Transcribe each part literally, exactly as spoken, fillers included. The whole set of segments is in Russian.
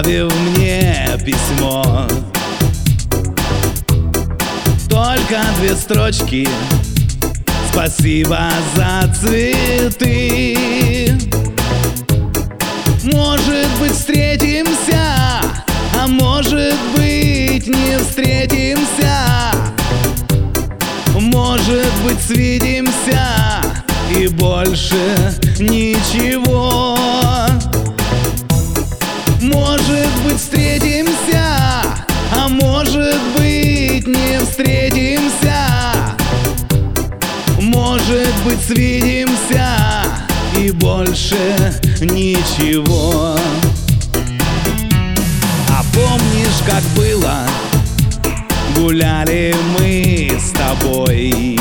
оставив мне письмо. Только две строчки: спасибо за цветы. Может быть, встретимся, а может быть, не встретимся. Может быть, свидимся и больше ничего. Может быть, встретимся, а может быть, не встретимся. Может быть, свидимся и больше ничего. А помнишь, как было? Гуляли мы с тобой,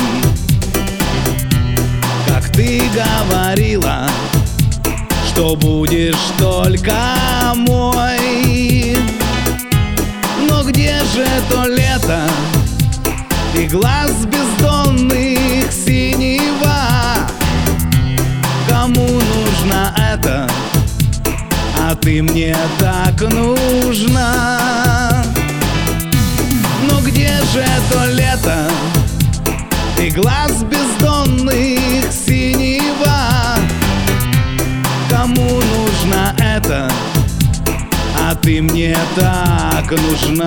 как ты говорила, что будешь только мой. Но где же то лето и глаз бездонных синего? Кому нужно это? А ты мне так нужна. Но где же то лето и глаз бездонных синего? Кому нужно это? А ты мне так нужна.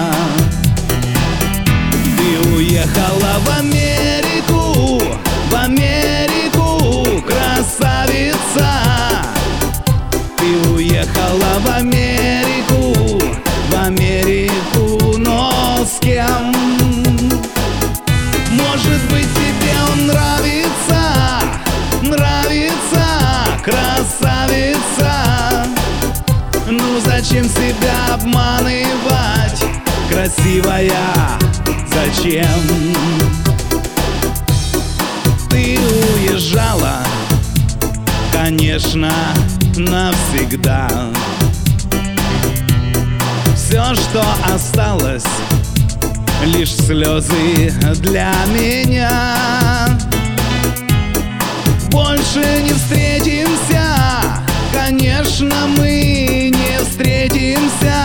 Ты уехала в Америку, в Америку, красавица. Ты уехала в Америку, в Америку, но с кем? Может быть, тебе он нравится, нравится, красавица. Ну зачем себя обманывать, красивая, зачем? Ты уезжала, конечно, навсегда. Все, что осталось, лишь слезы для меня. Больше не встретимся, конечно, мы не встретимся.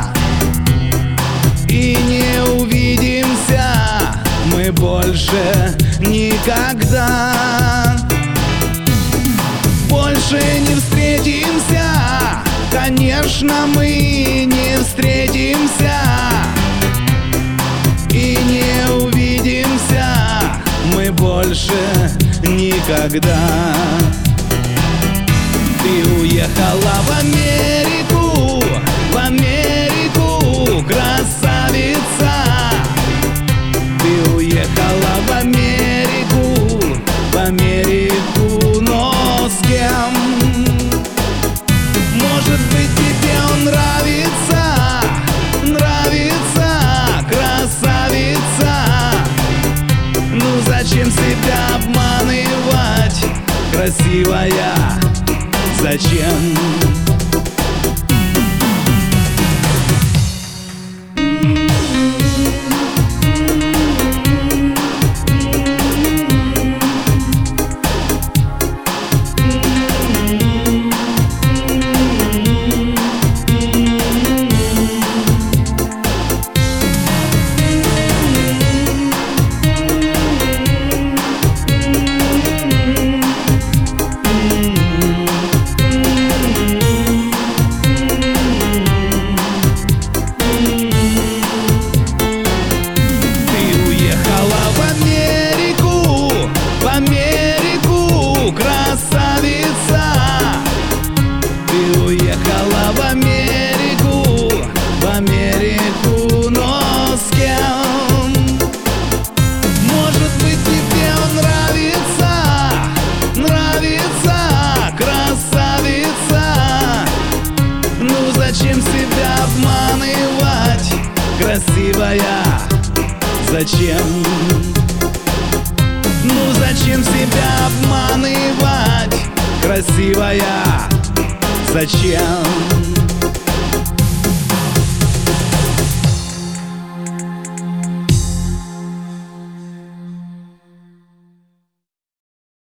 И не увидимся мы больше никогда. Больше не встретимся, конечно, мы не встретимся. И не увидимся мы больше никогда. Ты уехала в Америку, в Америку, красавица. Ты уехала в Америку, в Америку, но с кем? Может быть, тебе он нравится, нравится, красавица. Ну зачем себя обманывать, красивая, зачем? Зачем себя обманывать, красивая, зачем? Ну зачем себя обманывать, красивая, зачем?